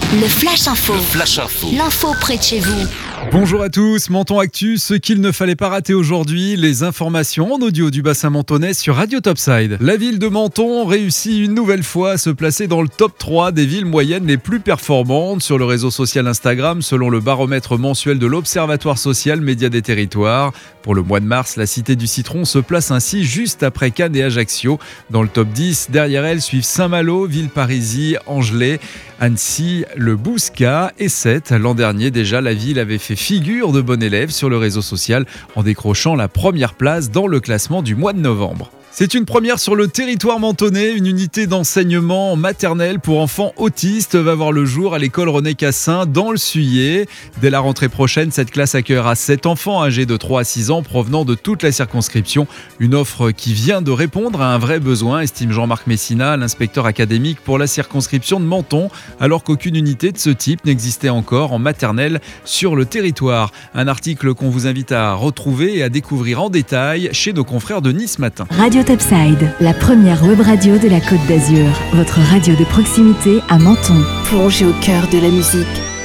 Le Flash Info. L'info près de chez vous. Bonjour à tous, Menton Actu, ce qu'il ne fallait pas rater aujourd'hui, les informations en audio du bassin mentonais sur Radio Topside. La ville de Menton réussit une nouvelle fois à se placer dans le top 3 des villes moyennes les plus performantes sur le réseau social Instagram selon le baromètre mensuel de l'Observatoire social Médias des Territoires. Pour le mois de mars, la cité du Citron se place ainsi juste après Cannes et Ajaccio. Dans le top 10, derrière elle suivent Saint-Malo, Villeparisis, Angelès, Annecy, le Bouscat et Sète. L'an dernier déjà, la ville avait fait figure de bon élève sur le réseau social en décrochant la première place dans le classement du mois de novembre. C'est une première sur le territoire mentonnais. Une unité d'enseignement maternel pour enfants autistes va voir le jour à l'école René Cassin dans le Suyer. Dès la rentrée prochaine, cette classe accueillera 7 enfants âgés de 3 à 6 ans provenant de toute la circonscription. Une offre qui vient de répondre à un vrai besoin, estime Jean-Marc Messina, l'inspecteur académique pour la circonscription de Menton, alors qu'aucune unité de ce type n'existait encore en maternelle sur le territoire. Un article qu'on vous invite à retrouver et à découvrir en détail chez nos confrères de Nice Matin. Radio Topside, la première web radio de la Côte d'Azur. Votre radio de proximité à Menton. Plongez au cœur de la musique.